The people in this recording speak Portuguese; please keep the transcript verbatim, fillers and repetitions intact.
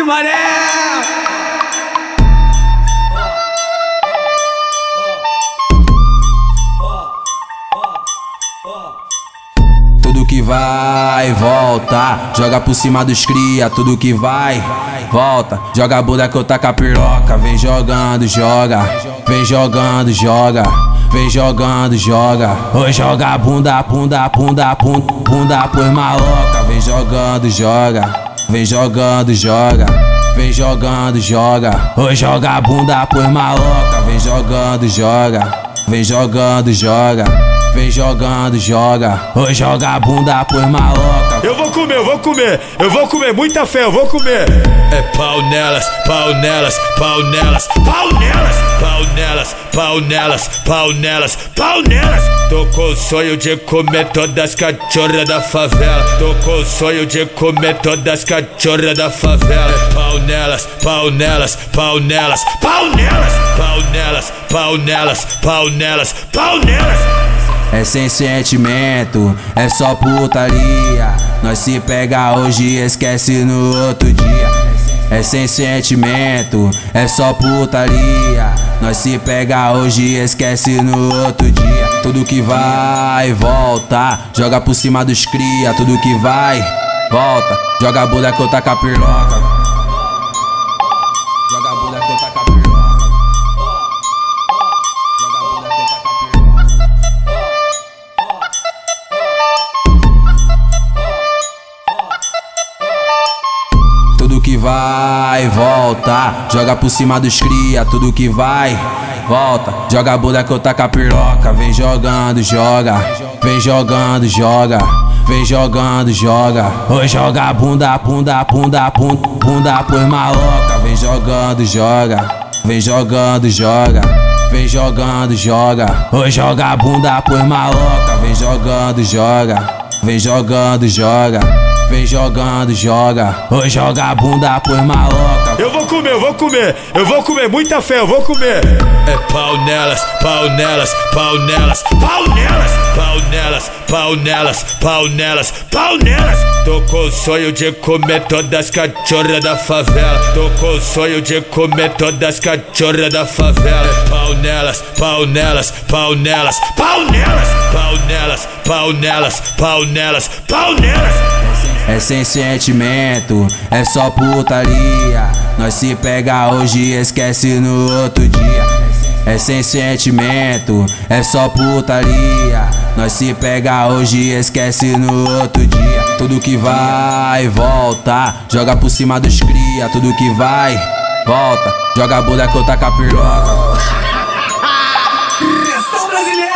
mané! Tudo que vai, volta, joga por cima dos cria. Tudo que vai, volta, joga a bunda que eu taco a piroca. Vem jogando, joga, vem jogando, joga, vem jogando, joga. Oi, joga a bunda, bunda, bunda, bunda, bunda por maloca. Vem jogando, joga, vem jogando, joga, vem jogando, joga. Oi, joga a bunda por maloca. Vem jogando, joga, vem jogando, joga, vem jogando, joga. Oi, joga a bunda por maloca. Eu vou comer, eu vou comer, eu vou comer, muita fé, eu vou comer. É pau nelas, pau nelas, pau nelas, pau nelas, pau nelas, pau nelas, pau nelas, pau nelas. Tô com o sonho de comer todas as cachorras da favela. Tô com o sonho de comer todas as cachorras da favela. É pau nelas, pau nelas, pau nelas, pau nelas, pau nelas, pau nelas, pau nelas, pau nelas. É sem sentimento, é só putaria. Nós se pega hoje e esquece no outro dia. É sem sentimento, é só putaria. Nós se pega hoje e esquece no outro dia. Tudo que vai, volta, joga por cima dos cria. Tudo que vai, volta, joga a bunda que eu taco a piroca. Joga a bunda que eu taco a piroca. Tudo que vai, volta, joga por cima dos cria. Tudo que vai, volta, joga a bunda que eu taco a piroca. Vem jogando, joga, vem jogando, joga, vem jogando, joga. Oi, joga a bunda, bunda, bunda, bunda, bunda por maloca. Vem jogando, joga, vem jogando, joga, vem jogando, joga. Oi, joga a bunda por maloca. Vem jogando, joga, vem jogando, joga, vem jogando, joga. Oi, joga a bunda por maloca. Eu vou comer, eu vou comer, eu vou comer, muita fé, eu vou comer. É pau nelas, pau nelas, pau nelas, pau nelas, pau nelas, pau nelas, pau nelas, pau nelas. Tô com o sonho de comer todas as cachorras da favela. Tô com o sonho de comer todas as cachorras da favela. É pau nelas, pau nelas, pau nelas, pau nelas, pau nelas, pau nelas, pau nelas, pau nelas. É sem sentimento, é só putaria. Nós se pega hoje e esquece no outro dia. É sem sentimento, é só putaria. Nós se pega hoje e esquece no outro dia. Tudo que vai, volta, joga por cima dos cria. Tudo que vai, volta, joga a bunda que eu taco a piroca. Versão brasileira!